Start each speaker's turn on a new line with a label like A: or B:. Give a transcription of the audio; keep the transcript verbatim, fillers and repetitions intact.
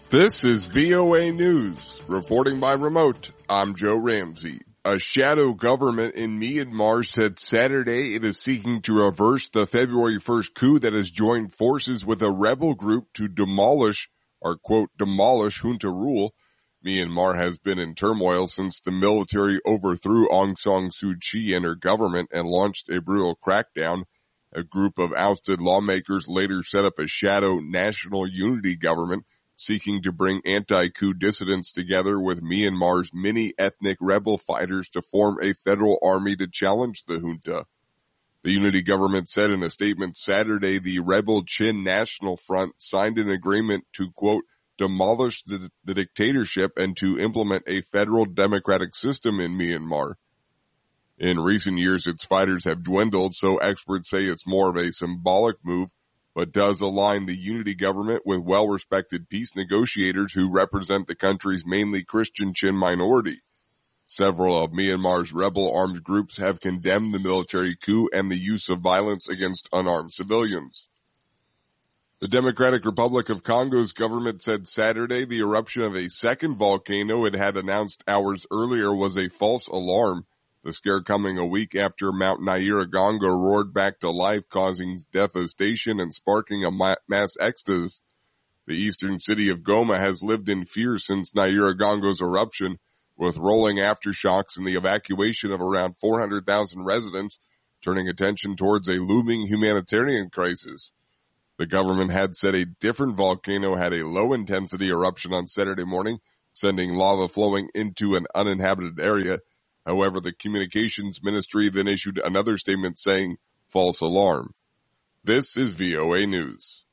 A: This is V O A News. Reporting by remote, I'm Joe Ramsey. A shadow government in Myanmar said Saturday it is seeking to reverse the February first coup that has joined forces with a rebel group to demolish, or quote, demolish junta rule. Myanmar has been in turmoil since the military overthrew Aung San Suu Kyi and her government and launched a brutal crackdown. A group of ousted lawmakers later set up a shadow national unity government seeking to bring anti-coup dissidents together with Myanmar's many ethnic rebel fighters to form a federal army to challenge the junta. The unity government said in a statement Saturday the rebel Chin National Front signed an agreement to, quote, demolish the, the dictatorship and to implement a federal democratic system in Myanmar. In recent years, its fighters have dwindled, so experts say it's more of a symbolic move, but does align the unity government with well-respected peace negotiators who represent the country's mainly Christian Chin minority. Several of Myanmar's rebel armed groups have condemned the military coup and the use of violence against unarmed civilians. The Democratic Republic of Congo's government said Saturday the eruption of a second volcano it had announced hours earlier was a false alarm. The scare coming a week after Mount Nyiragongo roared back to life, causing devastation and sparking a mass exodus. The eastern city of Goma has lived in fear since Nyiragongo's eruption, with rolling aftershocks and the evacuation of around four hundred thousand residents, turning attention towards a looming humanitarian crisis. The government had said a different volcano had a low-intensity eruption on Saturday morning, sending lava flowing into an uninhabited area. However, the communications ministry then issued another statement saying false alarm. This is V O A News.